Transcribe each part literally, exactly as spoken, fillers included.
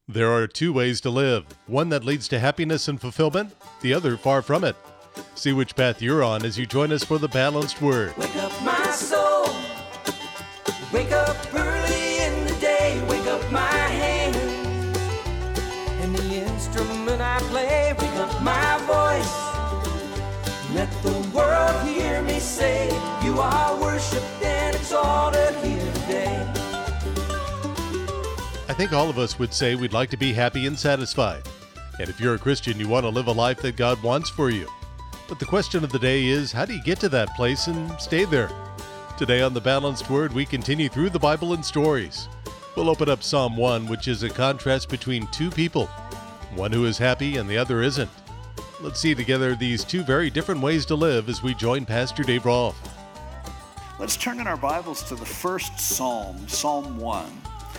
There are two ways to live, one that leads to happiness and fulfillment, the other far from it. See which path you're on as you join us for the Balanced Word. Wake up my soul, wake up early in the day, wake up my hands, and the instrument I play, wake up my voice, let the world hear me say, you are worshipped and exalted here today. I think all of us would say we'd like to be happy and satisfied. And if you're a Christian, you want to live a life that God wants for you. But the question of the day is, how do you get to that place and stay there? Today on The Balanced Word, we continue through the Bible and stories. We'll open up Psalm one, which is a contrast between two people, one who is happy and the other isn't. Let's see together these two very different ways to live as we join Pastor Dave Rolfe. Let's turn in our Bibles to the first Psalm, Psalm one.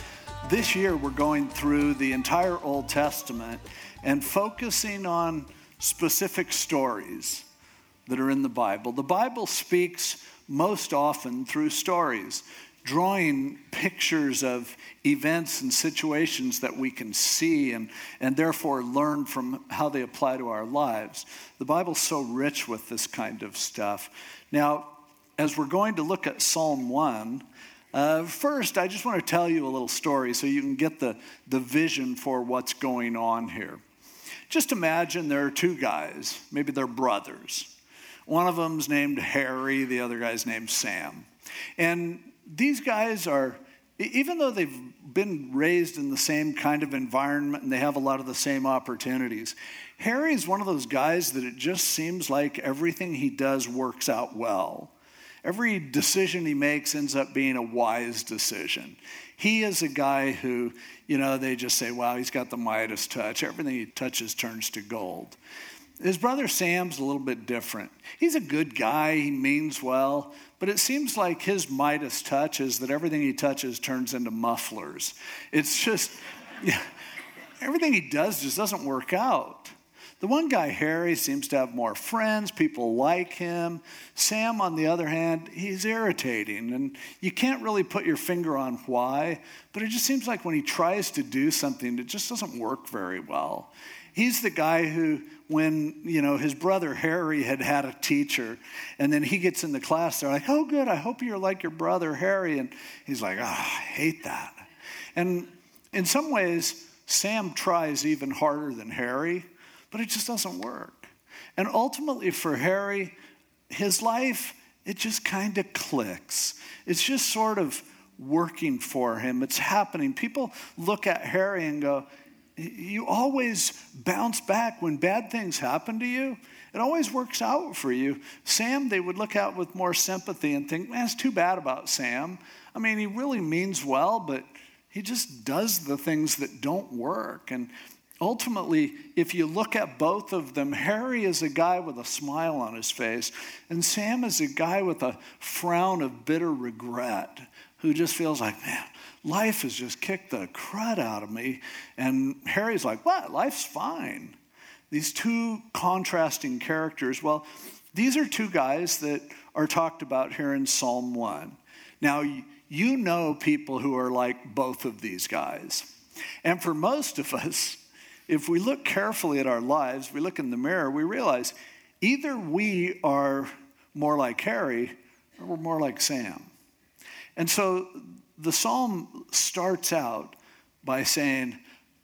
This year we're going through the entire Old Testament and focusing on specific stories that are in the Bible. The Bible speaks most often through stories, drawing pictures of events and situations that we can see and, and therefore learn from how they apply to our lives. The Bible's so rich with this kind of stuff. Now, as we're going to look at Psalm one, Uh, first, I just want to tell you a little story so you can get the, the vision for what's going on here. Just imagine there are two guys, maybe they're brothers. One of them's named Harry, the other guy's named Sam. And these guys are, even though they've been raised in the same kind of environment and they have a lot of the same opportunities, Harry's one of those guys that it just seems like everything he does works out well. Every decision he makes ends up being a wise decision. He is a guy who, you know, they just say, wow, he's got the Midas touch. Everything he touches turns to gold. His brother Sam's a little bit different. He's a good guy. He means well. But it seems like his Midas touch is that everything he touches turns into mufflers. It's just, yeah, everything he does just doesn't work out. The one guy, Harry, seems to have more friends. People like him. Sam, on the other hand, he's irritating. And you can't really put your finger on why. But it just seems like when he tries to do something, it just doesn't work very well. He's the guy who, when, you know, his brother Harry had had a teacher, and then he gets in the class, they're like, oh, good, I hope you're like your brother Harry. And he's like, oh, I hate that. And in some ways, Sam tries even harder than Harry. But it just doesn't work. And ultimately for Harry, his life, it just kind of clicks. It's just sort of working for him. It's happening. People look at Harry and go, you always bounce back when bad things happen to you. It always works out for you. Sam, they would look at with more sympathy and think, man, it's too bad about Sam. I mean, he really means well, but he just does the things that don't work. And ultimately, if you look at both of them, Harry is a guy with a smile on his face, and Sam is a guy with a frown of bitter regret who just feels like, man, life has just kicked the crud out of me. And Harry's like, what? Life's fine. These two contrasting characters. Well, these are two guys that are talked about here in Psalm one. Now, you know people who are like both of these guys. And for most of us, if we look carefully at our lives, we look in the mirror, we realize either we are more like Harry or we're more like Sam. And so the psalm starts out by saying,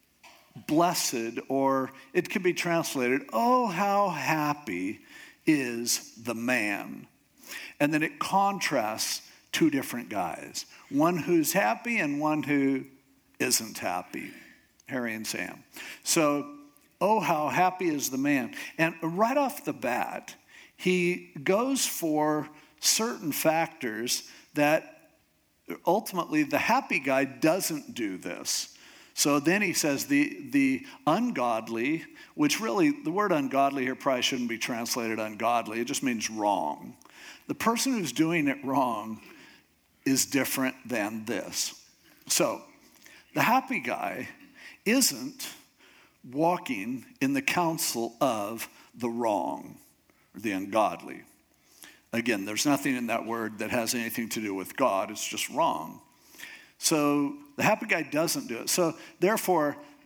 blessed, or it can be translated, oh, how happy is the man. And then it contrasts two different guys, one who's happy and one who isn't happy. Harry and Sam. So, oh, how happy is the man. And right off the bat, he goes for certain factors that ultimately the happy guy doesn't do this. So then he says the, the ungodly, which really, the word ungodly here probably shouldn't be translated ungodly. It just means wrong. The person who's doing it wrong is different than this. So, the happy guy isn't walking in the counsel of the wrong or the ungodly. Again, there's nothing in that word that has anything to do with God. It's just wrong. So the happy guy doesn't do it. So therefore,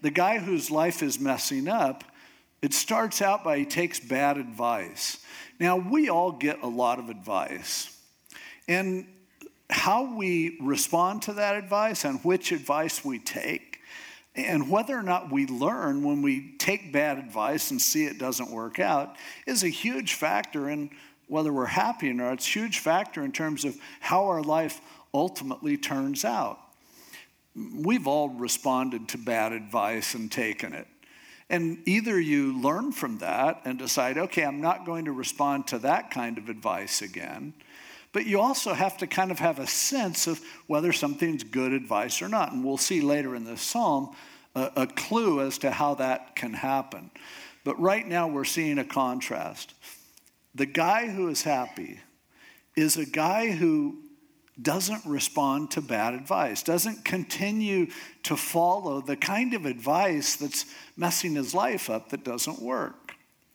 the guy whose life is messing up, it starts out by he takes bad advice. Now, we all get a lot of advice. And how we respond to that advice and which advice we take, and whether or not we learn when we take bad advice and see it doesn't work out, is a huge factor in whether we're happy or not. It's a huge factor in terms of how our life ultimately turns out. We've all responded to bad advice and taken it. And either you learn from that and decide, okay, I'm not going to respond to that kind of advice again, but you also have to kind of have a sense of whether something's good advice or not. And we'll see later in this psalm a, a clue as to how that can happen. But right now we're seeing a contrast. The guy who is happy is a guy who doesn't respond to bad advice, doesn't continue to follow the kind of advice that's messing his life up that doesn't work.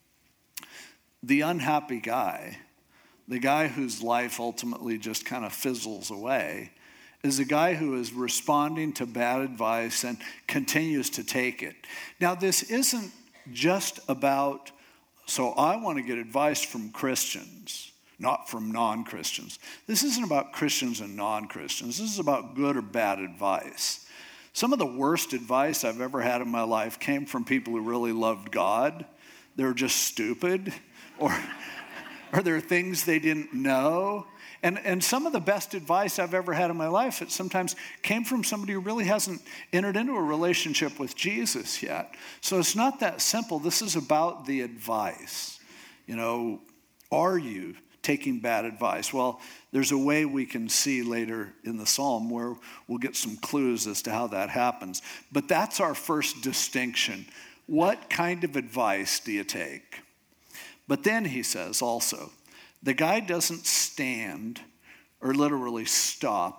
The unhappy guy, the guy whose life ultimately just kind of fizzles away, is a guy who is responding to bad advice and continues to take it. Now, this isn't just about, so I want to get advice from Christians, not from non-Christians. This isn't about Christians and non-Christians. This is about good or bad advice. Some of the worst advice I've ever had in my life came from people who really loved God. They were just stupid, or Are there things they didn't know? And, and some of the best advice I've ever had in my life, it sometimes came from somebody who really hasn't entered into a relationship with Jesus yet. So it's not that simple. This is about the advice. You know, are you taking bad advice? Well, there's a way we can see later in the psalm where we'll get some clues as to how that happens. But that's our first distinction. What kind of advice do you take? But then he says also, the guy doesn't stand or literally stop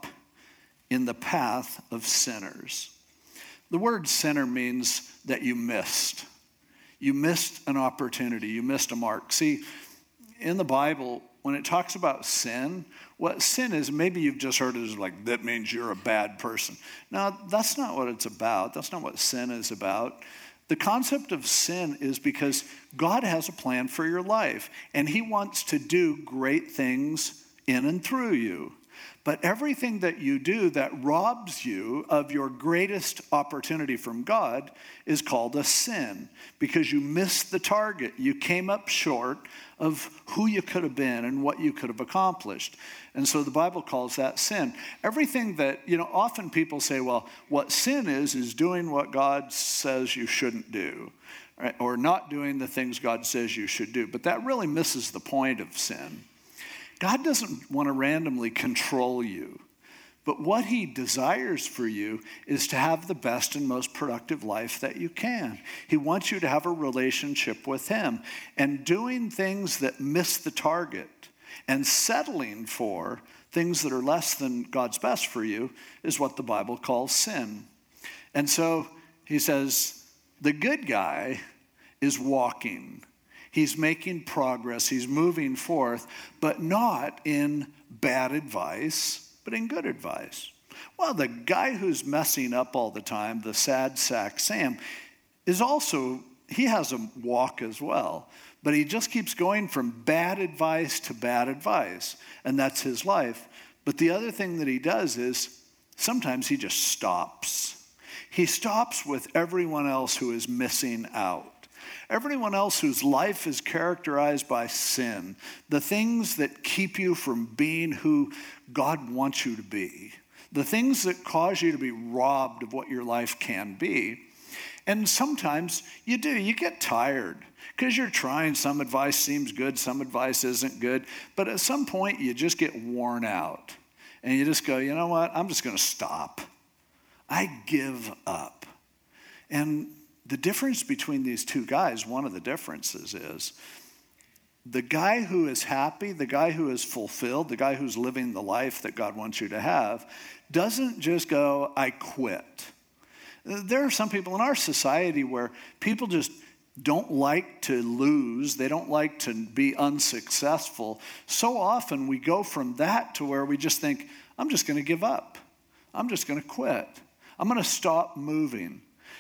in the path of sinners. The word sinner means that you missed. You missed an opportunity. You missed a mark. See, in the Bible, when it talks about sin, what sin is, maybe you've just heard it as like, that means you're a bad person. Now, that's not what it's about. That's not what sin is about. The concept of sin is because God has a plan for your life, and he wants to do great things in and through you. But everything that you do that robs you of your greatest opportunity from God is called a sin, because you missed the target. You came up short of who you could have been and what you could have accomplished. And so the Bible calls that sin. Everything that, you know, often people say, well, what sin is, is doing what God says you shouldn't do, right? Or not doing the things God says you should do. But that really misses the point of sin. God doesn't want to randomly control you, but what he desires for you is to have the best and most productive life that you can. He wants you to have a relationship with him, and doing things that miss the target and settling for things that are less than God's best for you is what the Bible calls sin. And so he says, the good guy is walking. He's making progress, he's moving forth, but not in bad advice, but in good advice. Well, the guy who's messing up all the time, the sad sack Sam, is also, he has a walk as well, but he just keeps going from bad advice to bad advice, and that's his life. But the other thing that he does is sometimes he just stops. He stops with everyone else who is missing out. Everyone else whose life is characterized by sin, the things that keep you from being who God wants you to be, the things that cause you to be robbed of what your life can be. And sometimes you do, you get tired because you're trying, some advice seems good, some advice isn't good, but at some point you just get worn out and you just go, you know what, I'm just going to stop. I give up. And the difference between these two guys, one of the differences is the guy who is happy, the guy who is fulfilled, the guy who's living the life that God wants you to have, doesn't just go, I quit. There are some people in our society where people just don't like to lose. They don't like to be unsuccessful. So often we go from that to where we just think, I'm just going to give up. I'm just going to quit. I'm going to stop moving.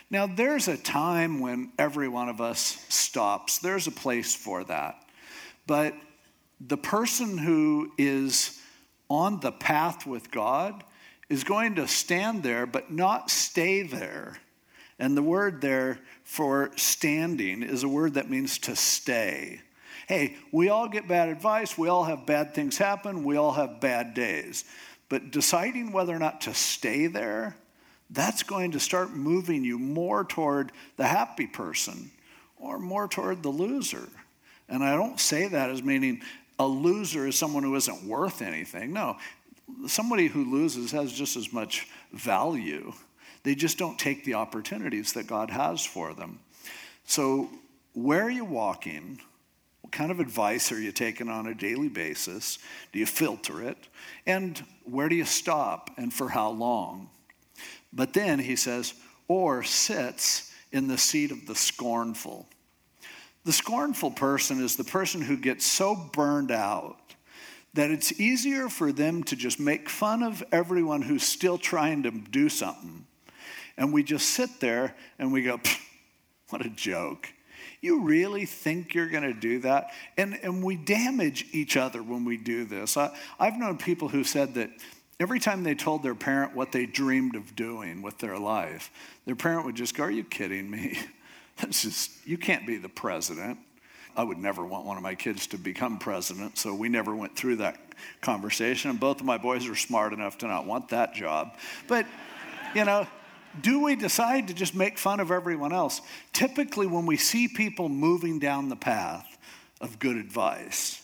Now, there's a time when every one of us stops. There's a place for that. But the person who is on the path with God is going to stand there, but not stay there. And the word there for standing is a word that means to stay. Hey, we all get bad advice. We all have bad things happen. We all have bad days. But deciding whether or not to stay there, that's going to start moving you more toward the happy person or more toward the loser. And I don't say that as meaning a loser is someone who isn't worth anything. No, somebody who loses has just as much value. They just don't take the opportunities that God has for them. So where are you walking? What kind of advice are you taking on a daily basis? Do you filter it? And where do you stop and for how long? But then he says, or sits in the seat of the scornful. The scornful person is the person who gets so burned out that it's easier for them to just make fun of everyone who's still trying to do something. And we just sit there and we go, what a joke. You really think you're going to do that? And and we damage each other when we do this. I, I've known people who said that every time they told their parent what they dreamed of doing with their life, their parent would just go, are you kidding me? That's just, you can't be the president. I would never want one of my kids to become president, so we never went through that conversation. And both of my boys are smart enough to not want that job. But, you know, do we decide to just make fun of everyone else? Typically, when we see people moving down the path of good advice,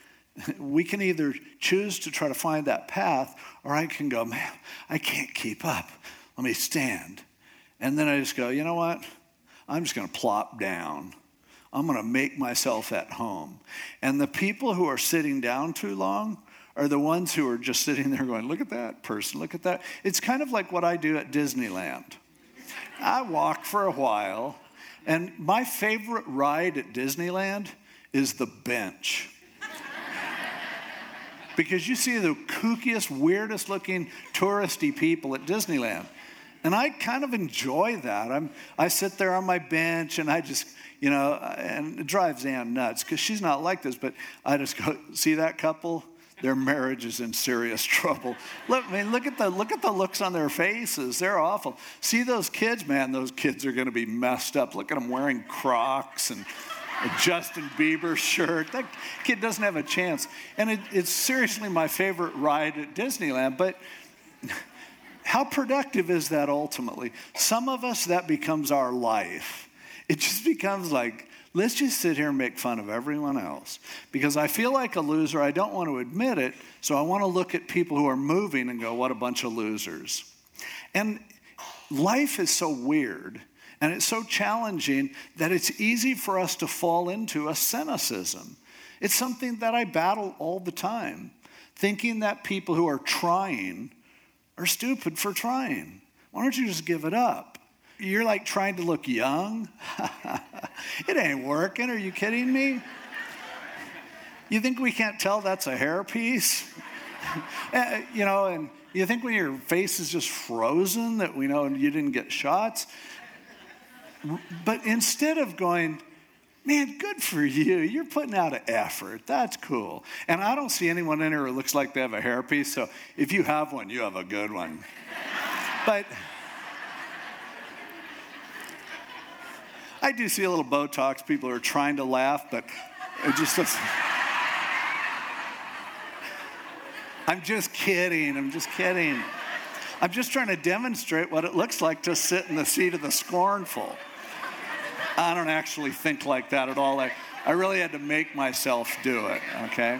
we can either choose to try to find that path, or I can go, man, I can't keep up. Let me stand. And then I just go, you know what? I'm just going to plop down. I'm going to make myself at home. And the people who are sitting down too long are the ones who are just sitting there going, look at that person, look at that. It's kind of like what I do at Disneyland. I walk for a while, and my favorite ride at Disneyland is the bench. Because you see the kookiest, weirdest looking touristy people at Disneyland. And I kind of enjoy that. I'm, I sit there on my bench and I just, you know, and it drives Ann nuts because she's not like this, but I just go, see that couple? Their marriage is in serious trouble. Look, I mean, look at the look at the looks on their faces. They're awful. See those kids, man, those kids are going to be messed up. Look at them wearing Crocs and a Justin Bieber shirt. That kid doesn't have a chance. And it, it's seriously my favorite ride at Disneyland, but how productive is that ultimately? Some of us, that becomes our life. It just becomes like, let's just sit here and make fun of everyone else. Because I feel like a loser. I don't want to admit it. So I want to look at people who are moving and go, what a bunch of losers. And life is so weird and it's so challenging that it's easy for us to fall into a cynicism. It's something that I battle all the time, thinking that people who are trying are stupid for trying. Why don't you just give it up? You're like trying to look young. It ain't working. Are you kidding me? You think we can't tell that's a hairpiece? uh, you know, and you think when your face is just frozen that we know you didn't get shots? But instead of going, man, good for you. You're putting out an effort. That's cool. And I don't see anyone in here who looks like they have a hairpiece. So if you have one, you have a good one. But I do see a little Botox. People are trying to laugh, but it just doesn't. I'm just kidding. I'm just kidding. I'm just trying to demonstrate what it looks like to sit in the seat of the scornful. I don't actually think like that at all. I, I really had to make myself do it, okay?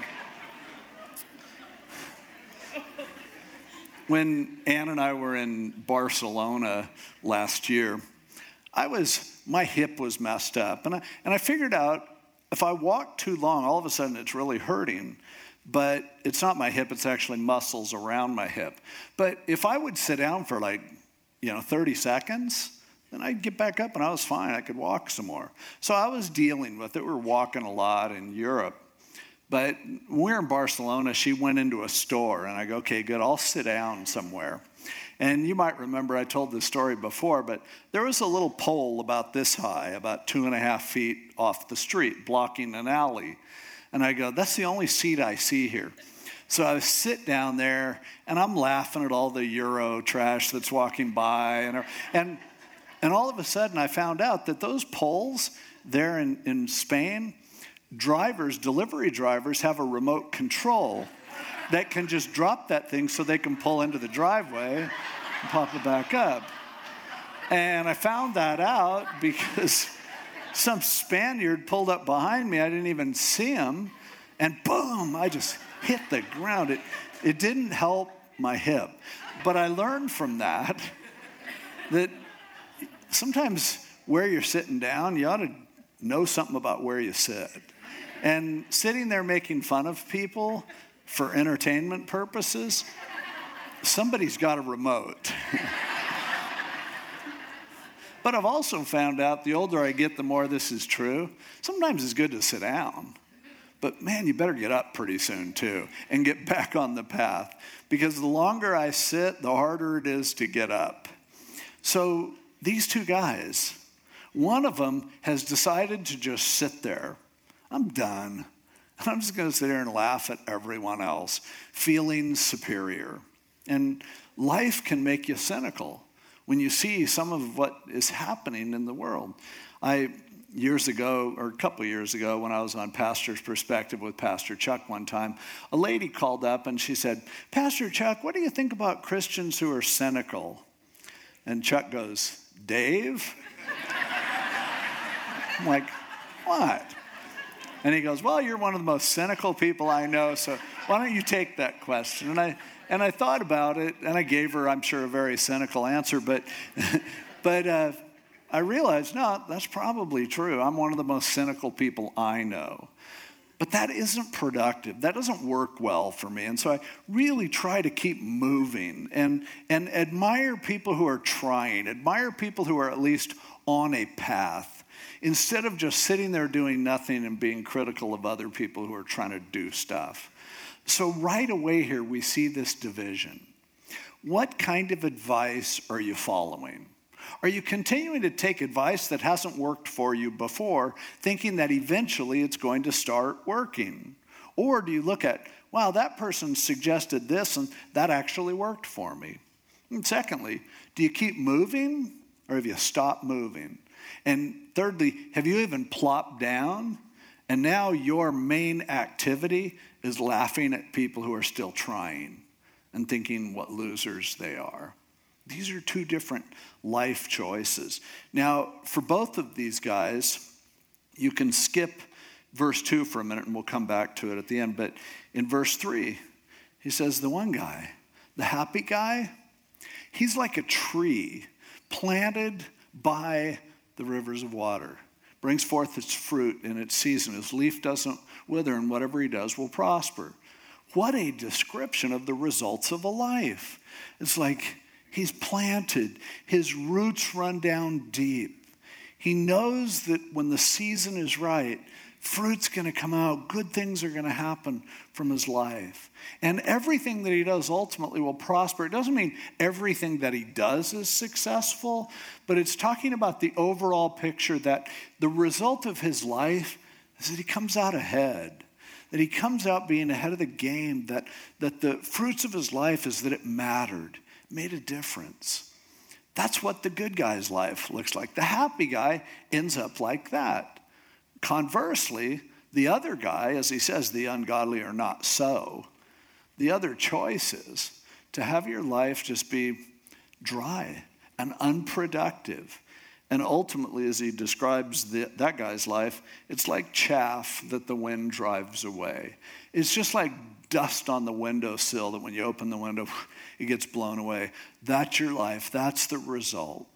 When Ann and I were in Barcelona last year, I was, my hip was messed up. And I, and I figured out if I walk too long, all of a sudden it's really hurting. But it's not my hip, it's actually muscles around my hip. But if I would sit down for like, you know, thirty seconds, then I'd get back up and I was fine. I could walk some more. So I was dealing with it. We were walking a lot in Europe. But when we were in Barcelona, she went into a store and I go, okay, good, I'll sit down somewhere. And you might remember I told this story before, but there was a little pole about this high, about two and a half feet off the street, blocking an alley. And I go, that's the only seat I see here. So I sit down there, and I'm laughing at all the Euro trash that's walking by. And and, and all of a sudden, I found out that those poles there in, in Spain, drivers, delivery drivers, have a remote control that can just drop that thing so they can pull into the driveway and pop it back up. And I found that out because some Spaniard pulled up behind me. I didn't even see him. And boom, I just hit the ground. It, it didn't help my hip. But I learned from that that sometimes where you're sitting down, you ought to know something about where you sit. And sitting there making fun of people for entertainment purposes, somebody's got a remote. But I've also found out the older I get, the more this is true. Sometimes it's good to sit down. But man, you better get up pretty soon too and get back on the path. Because the longer I sit, the harder it is to get up. So these two guys, one of them has decided to just sit there. I'm done. I'm just going to sit here and laugh at everyone else, feeling superior. And life can make you cynical when you see some of what is happening in the world. I, years ago, or a couple of years ago, when I was on Pastor's Perspective with Pastor Chuck one time, a lady called up and she said, Pastor Chuck, what do you think about Christians who are cynical? And Chuck goes, Dave? I'm like, what? And he goes, well, you're one of the most cynical people I know, so why don't you take that question? And I and I thought about it, and I gave her, I'm sure, a very cynical answer, but but uh, I realized, no, that's probably true. I'm one of the most cynical people I know. But that isn't productive. That doesn't work well for me. And so I really try to keep moving and, and admire people who are trying, admire people who are at least on a path, instead of just sitting there doing nothing and being critical of other people who are trying to do stuff. So right away here, we see this division. What kind of advice are you following? Are you continuing to take advice that hasn't worked for you before, thinking that eventually it's going to start working? Or do you look at, wow, that person suggested this and that actually worked for me? And secondly, do you keep moving or have you stopped moving? And thirdly, have you even plopped down? And now your main activity is laughing at people who are still trying and thinking what losers they are. These are two different life choices. Now, for both of these guys, you can skip verse two for a minute and we'll come back to it at the end. But in verse three, he says, the one guy, the happy guy, he's like a tree planted by the rivers of water. Brings forth its fruit in its season. His leaf doesn't wither, and whatever he does will prosper. What a description of the results of a life. It's like he's planted. His roots run down deep. He knows that when the season is right, fruit's going to come out. Good things are going to happen from his life. And everything that he does ultimately will prosper. It doesn't mean everything that he does is successful, but it's talking about the overall picture that the result of his life is that he comes out ahead, that he comes out being ahead of the game, that, that the fruits of his life is that it mattered, made a difference. That's what the good guy's life looks like. The happy guy ends up like that. Conversely, the other guy, as he says, the ungodly are not so. The other choice is to have your life just be dry and unproductive. And ultimately, as he describes the, that guy's life, it's like chaff that the wind drives away. It's just like dust on the windowsill that when you open the window, it gets blown away. That's your life. That's the result.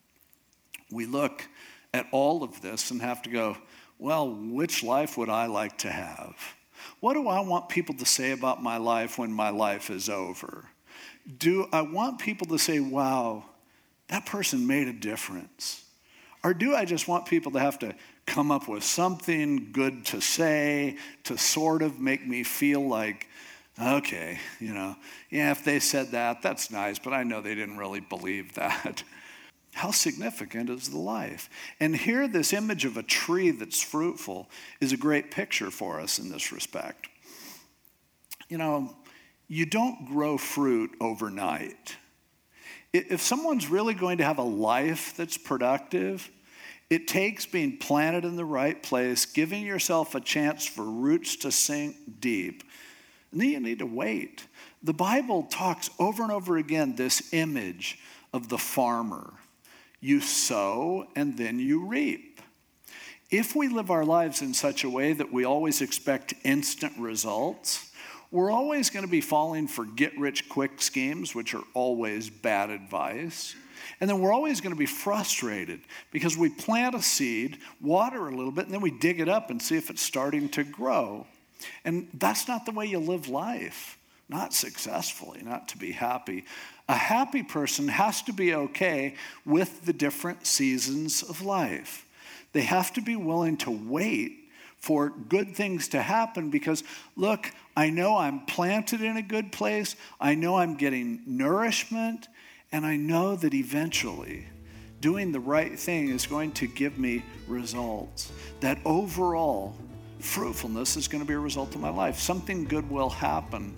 We look at all of this and have to go, well, which life would I like to have? What do I want people to say about my life when my life is over? Do I want people to say, wow, that person made a difference? Or do I just want people to have to come up with something good to say to sort of make me feel like Okay, you know, yeah, if they said that, that's nice, but I know they didn't really believe that. How significant is the life? And here, this image of a tree that's fruitful is a great picture for us in this respect. You know, you don't grow fruit overnight. If someone's really going to have a life that's productive, it takes being planted in the right place, giving yourself a chance for roots to sink deep. And then you need to wait. The Bible talks over and over again this image of the farmer. You sow and then you reap. If we live our lives in such a way that we always expect instant results, we're always going to be falling for get-rich-quick schemes, which are always bad advice. And then we're always going to be frustrated because we plant a seed, water a little bit, and then we dig it up and see if it's starting to grow. And that's not the way you live life, not successfully, not to be happy. A happy person has to be okay with the different seasons of life. They have to be willing to wait for good things to happen because, look, I know I'm planted in a good place. I know I'm getting nourishment. And I know that eventually doing the right thing is going to give me results. That overall fruitfulness is going to be a result of my life. Something good will happen.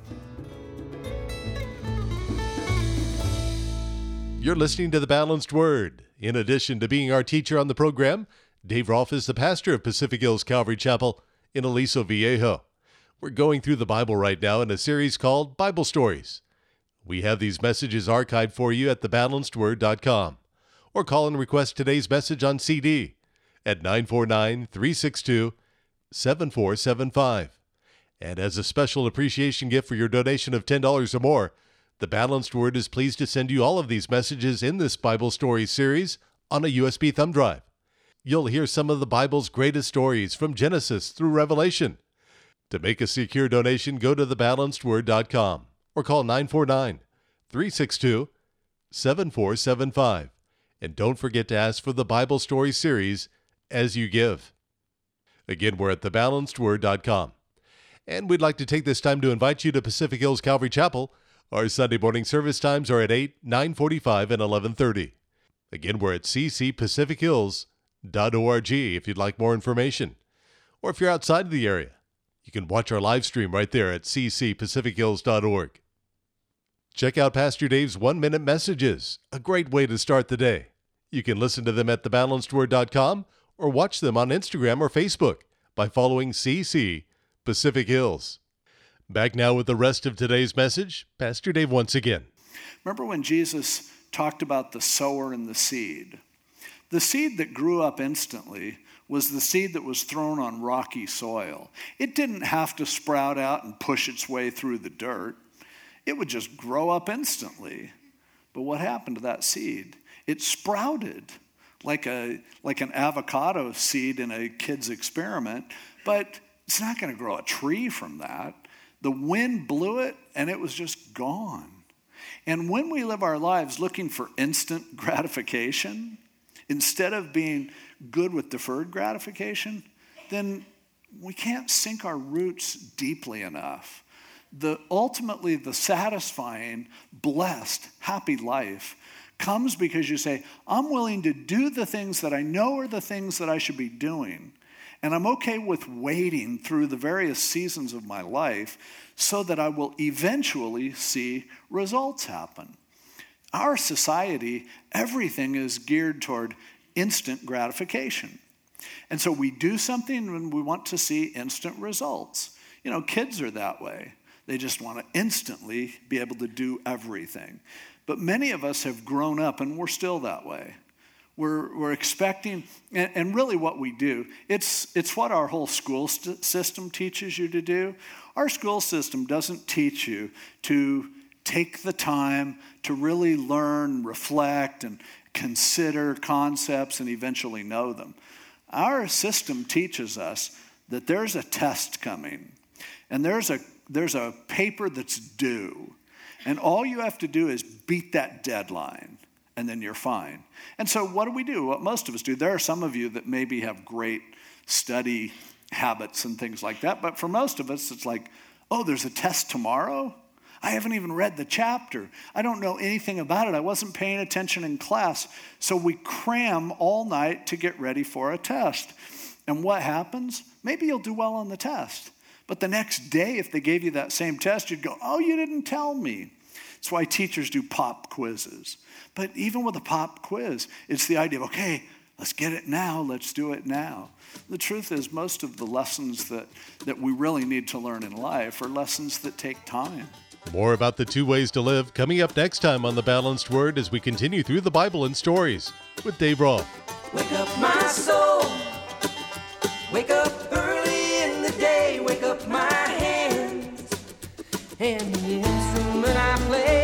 You're listening to The Balanced Word. In addition to being our teacher on the program, Dave Rolfe is the pastor of Pacific Hills Calvary Chapel in Aliso Viejo. We're going through the Bible right now in a series called Bible Stories. We have these messages archived for you at the balanced word dot com, or call and request today's message on C D at nine four nine, three six two, seven four seven five. And as a special appreciation gift for your donation of ten dollars or more, The Balanced Word is pleased to send you all of these messages in this Bible Stories series on a U S B thumb drive. You'll hear some of the Bible's greatest stories from Genesis through Revelation. To make a secure donation, go to the balanced word dot com or call nine four nine, three six two, seven four seven five. And don't forget to ask for the Bible Story series as you give. Again, we're at the balanced word dot com. And we'd like to take this time to invite you to Pacific Hills Calvary Chapel. Our Sunday morning service times are at eight, nine forty-five, and eleven thirty. Again, we're at c c pacific hills dot org if you'd like more information. Or if you're outside of the area, you can watch our live stream right there at c c pacific hills dot org. Check out Pastor Dave's one-minute messages, a great way to start the day. You can listen to them at the balanced word dot com or watch them on Instagram or Facebook by following C C Pacific Hills. Back now with the rest of today's message, Pastor Dave once again. Remember when Jesus talked about the sower and the seed? The seed that grew up instantly was the seed that was thrown on rocky soil. It didn't have to sprout out and push its way through the dirt. It would just grow up instantly. But what happened to that seed? It sprouted like a like an avocado seed in a kid's experiment, but it's not going to grow a tree from that. The wind blew it, and it was just gone. And when we live our lives looking for instant gratification, instead of being good with deferred gratification, then we can't sink our roots deeply enough. The ultimately, the satisfying, blessed, happy life comes because you say, I'm willing to do the things that I know are the things that I should be doing. And I'm okay with waiting through the various seasons of my life so that I will eventually see results happen. Our society, everything is geared toward instant gratification. And so we do something when we want to see instant results. You know, kids are that way. They just want to instantly be able to do everything. But many of us have grown up and we're still that way. We're, we're expecting, and, and really what we do, it's, it's what our whole school st- system teaches you to do. Our school system doesn't teach you to take the time to really learn, reflect, and consider concepts and eventually know them. Our system teaches us that there's a test coming, and there's a, there's a paper that's due, and all you have to do is beat that deadline. And then you're fine. And so what do we do? What most of us do, there are some of you that maybe have great study habits and things like that, but for most of us, it's like, Oh, there's a test tomorrow? I haven't even read the chapter. I don't know anything about it. I wasn't paying attention in class. So we cram all night to get ready for a test. And what happens? Maybe you'll do well on the test. But the next day, if they gave you that same test, you'd go, oh, you didn't tell me. That's why teachers do pop quizzes. But even with a pop quiz, it's the idea of, okay, let's get it now. Let's do it now. The truth is, most of the lessons that, that we really need to learn in life are lessons that take time. More about the two ways to live coming up next time on The Balanced Word as we continue through the Bible and stories with Dave Rolfe. Wake up my soul. Wake up early in the day. Wake up my hands. And the instrument I play.